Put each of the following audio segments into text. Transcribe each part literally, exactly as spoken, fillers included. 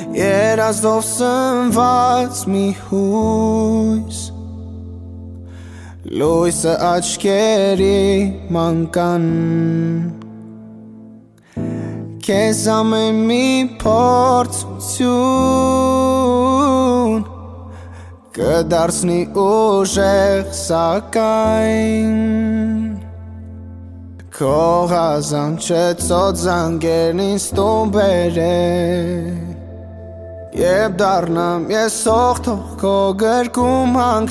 երազով սնված մի հույս լույսը աչքերի մանկան քեզ ամեն մի փորձություն կդարձնի ուժեղ սակայն քո հազանչեցոտ զանգերն ինձ տուն բերեն Եվ դառնամ ես հողթող քո գրկում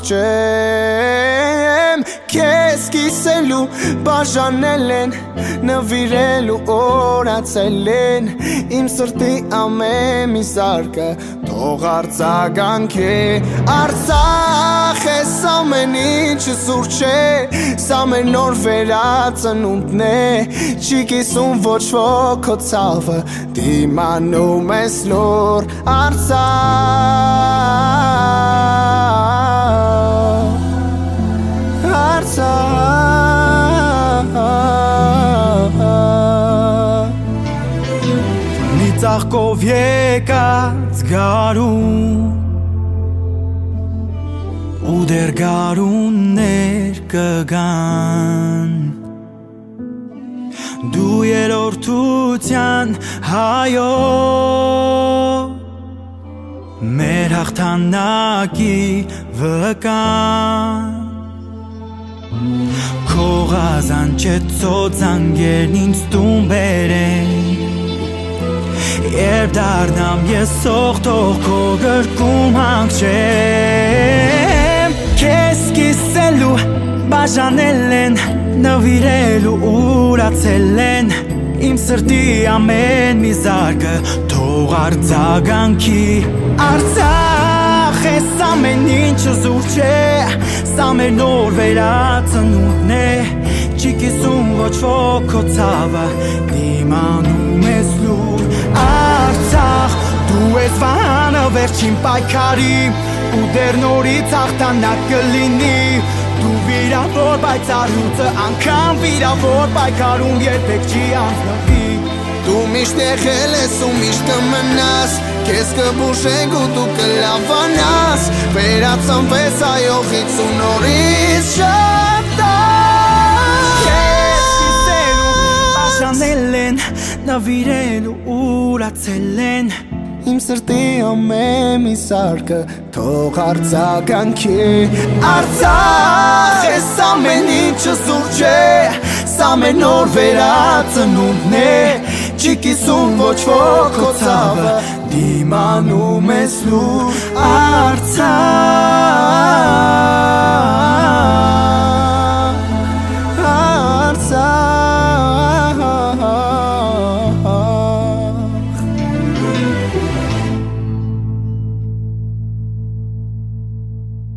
հանգչեմ Քեզ կիսելու բաժանել են նվիրելու օրացել են Իմ սրտի ամեն մի զարկը թող արձագանքի Արցախ ես ամեն ինչը սուր չէ Սա մեր նոր վերածնունդն է Չի կիսում ոչ ոք քո ցավը Դիմանում ես լուր Արցախ Արցախ Մի ծաղկով եկած գարուն ու դեր գարուններ կգան Դու երրորդության հայով Մեր հաղթանակի վկան Քո ղազանչեցոտ զանգերն ինձ տուն բերեն Երբ դառնամ ես հողթող քո գրկում հանգչեմ Քեզ կիսելու բաժանել են նվիրելու ուրացել են Իմ սրտի ամեն մի զարկը թող արձագանքի Արցախ ես ամեն ինչը զուր չէ Սա մեր նոր վերածնունդն է Չի կիսում ոչ ոք քո ցավը Դիմանում ես լուր Արցախ դու ես վահանը վերջին պայքարի Ու դեռ նորից հաղթանակ կլինի Դու վիրավոր բայց առյուծը անգամ վիրավոր պայքարում երբեք չի անցնվի Դու միշտ եղել ես ու միշտ կմնաս Քեզ կբուժենք ու դու կլավանաս Վերածնվես այողից ու նորից շապտաս Քեզ կիսելու բաժանել են նվիրելու ուրացել են Իմ սրտի ամեն մի զարկը թող արձագանքի Արցախ ես ամեն ինչը սուր չէ Սա մեր նոր վերածնունդն է Չի կիսում ոչ ոք քո ցավը Դիմանում ես լուր Արցախ